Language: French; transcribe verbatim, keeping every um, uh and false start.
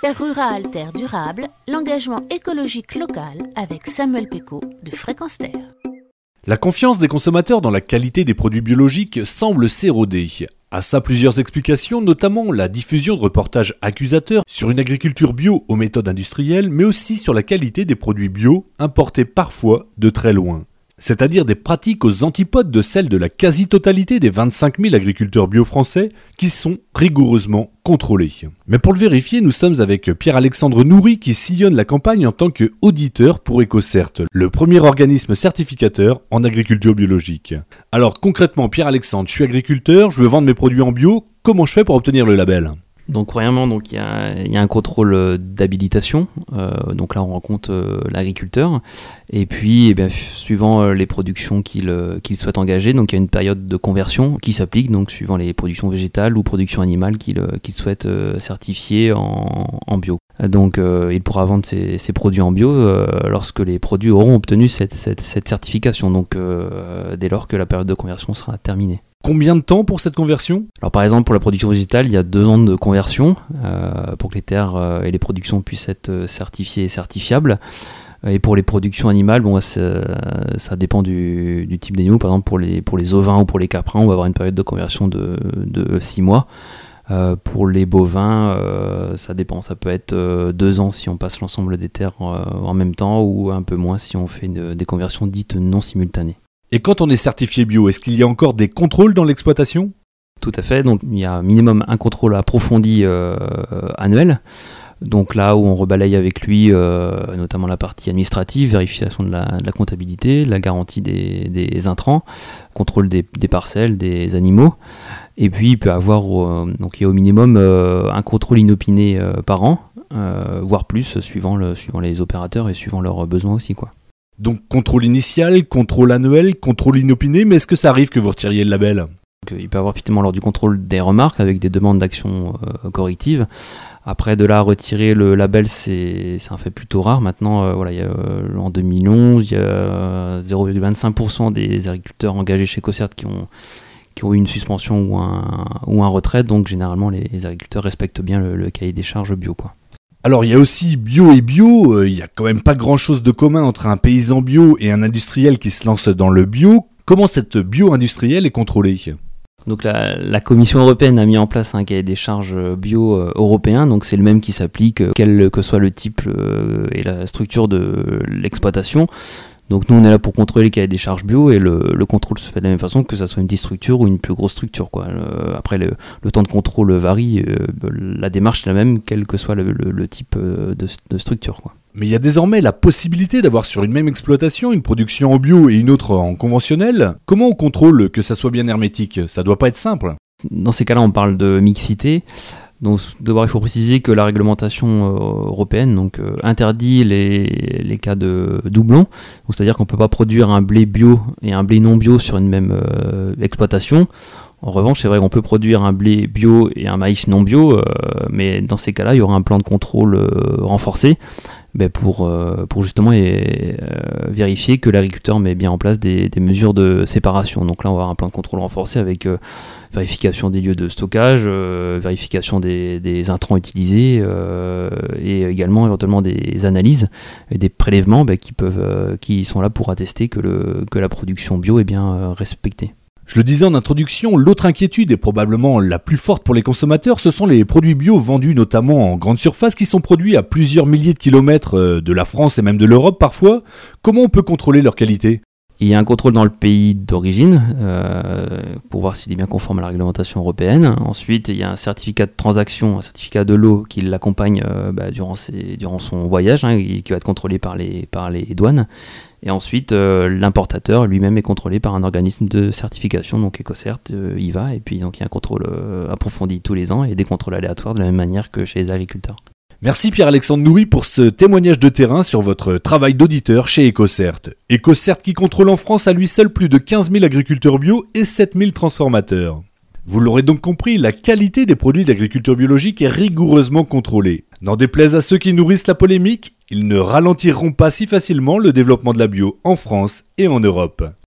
Terre rurale, terre durable, l'engagement écologique local avec Samuel Pécaud de Fréquence Terre. La confiance des consommateurs dans la qualité des produits biologiques semble s'éroder. À ça, plusieurs explications, notamment la diffusion de reportages accusateurs sur une agriculture bio aux méthodes industrielles, mais aussi sur la qualité des produits bio importés parfois de très loin. C'est-à-dire des pratiques aux antipodes de celles de la quasi-totalité des vingt-cinq mille agriculteurs bio français qui sont rigoureusement contrôlés. Mais pour le vérifier, nous sommes avec Pierre-Alexandre Noury qui sillonne la campagne en tant qu'auditeur pour EcoCert, le premier organisme certificateur en agriculture biologique. Alors concrètement, Pierre-Alexandre, je suis agriculteur, je veux vendre mes produits en bio, comment je fais pour obtenir le label ? Donc premièrement, donc il y a, y a un contrôle d'habilitation. Euh, donc là, on rencontre euh, l'agriculteur. Et puis, eh bien, suivant euh, les productions qu'il, euh, qu'il souhaite engager, donc il y a une période de conversion qui s'applique, donc suivant les productions végétales ou productions animales qu'il, euh, qu'il souhaite euh, certifier en, en bio. Donc euh, il pourra vendre ses, ses produits en bio euh, lorsque les produits auront obtenu cette, cette, cette certification. Donc euh, dès lors que la période de conversion sera terminée. Combien de temps pour cette conversion ? Alors par exemple pour la production végétale, il y a deux ans de conversion euh, pour que les terres euh, et les productions puissent être certifiées et certifiables. Et pour les productions animales, bon, ça, ça dépend du, du type d'animaux. Par exemple pour les, pour les ovins ou pour les caprins, on va avoir une période de conversion de, de six mois. Euh, pour les bovins, euh, ça dépend. Ça peut être euh, deux ans si on passe l'ensemble des terres euh, en même temps ou un peu moins si on fait une, des conversions dites non simultanées. Et quand on est certifié bio, est-ce qu'il y a encore des contrôles dans l'exploitation ? Tout à fait, donc il y a minimum un contrôle approfondi euh, annuel. Donc là où on rebalaye avec lui euh, notamment la partie administrative, vérification de la, de la comptabilité, la garantie des, des intrants, contrôle des, des parcelles, des animaux. Et puis il peut avoir, euh, donc il y a au minimum euh, un contrôle inopiné euh, par an, euh, voire plus suivant, le, suivant les opérateurs et suivant leurs besoins aussi, quoi. Donc contrôle initial, contrôle annuel, contrôle inopiné, mais est-ce que ça arrive que vous retiriez le label ? Donc, il peut y avoir effectivement lors du contrôle des remarques avec des demandes d'action euh, correctives. Après, de là à retirer le label, c'est, c'est un fait plutôt rare. Maintenant, euh, voilà, il y a, euh, en deux mille onze, il y a zéro virgule vingt-cinq pour cent des agriculteurs engagés chez EcoCert qui ont, qui ont eu une suspension ou un, ou un retrait. Donc généralement, les, les agriculteurs respectent bien le, le cahier des charges bio, quoi. Alors il y a aussi bio et bio, euh, il n'y a quand même pas grand chose de commun entre un paysan bio et un industriel qui se lance dans le bio. Comment cette bio-industrielle est contrôlée ? Donc la, la Commission européenne a mis en place un cahier des charges bio euh, européen, donc c'est le même qui s'applique euh, quel que soit le type euh, et la structure de l'exploitation. Donc nous on est là pour contrôler les cahiers des charges bio et le, le contrôle se fait de la même façon que ça soit une petite structure ou une plus grosse structure, quoi. Le, après le, le temps de contrôle varie, euh, la démarche est la même quel que soit le, le, le type de, de structure, quoi. Mais il y a désormais la possibilité d'avoir sur une même exploitation une production en bio et une autre en conventionnel. Comment on contrôle que ça soit bien hermétique ? Ça doit pas être simple. Dans ces cas-là on parle de mixité. Donc d'abord il faut préciser que la réglementation euh, européenne donc, euh, interdit les, les cas de doublons, donc, c'est-à-dire qu'on ne peut pas produire un blé bio et un blé non bio sur une même euh, exploitation. En revanche, c'est vrai qu'on peut produire un blé bio et un maïs non bio, euh, mais dans ces cas-là, il y aura un plan de contrôle euh, renforcé ben pour, euh, pour justement et, euh, vérifier que l'agriculteur met bien en place des, des mesures de séparation. Donc là, on va avoir un plan de contrôle renforcé avec euh, vérification des lieux de stockage, euh, vérification des, des intrants utilisés euh, et également éventuellement des analyses et des prélèvements ben, qui, peuvent, euh, qui sont là pour attester que, le, que la production bio est bien euh, respectée. Je le disais en introduction, l'autre inquiétude et probablement la plus forte pour les consommateurs, ce sont les produits bio vendus notamment en grande surface qui sont produits à plusieurs milliers de kilomètres de la France et même de l'Europe parfois. Comment on peut contrôler leur qualité ? Il y a un contrôle dans le pays d'origine euh, pour voir s'il est bien conforme à la réglementation européenne. Ensuite, il y a un certificat de transaction, un certificat de l'eau qui l'accompagne euh, bah, durant, ses, durant son voyage, hein, qui va être contrôlé par les, par les douanes. Et ensuite, euh, l'importateur lui-même est contrôlé par un organisme de certification, donc EcoCert, euh, il va, et puis donc il y a un contrôle euh, approfondi tous les ans et des contrôles aléatoires de la même manière que chez les agriculteurs. Merci Pierre-Alexandre Noury pour ce témoignage de terrain sur votre travail d'auditeur chez EcoCert. EcoCert qui contrôle en France à lui seul plus de quinze mille agriculteurs bio et sept mille transformateurs. Vous l'aurez donc compris, la qualité des produits d'agriculture biologique est rigoureusement contrôlée. N'en déplaise à ceux qui nourrissent la polémique, ils ne ralentiront pas si facilement le développement de la bio en France et en Europe.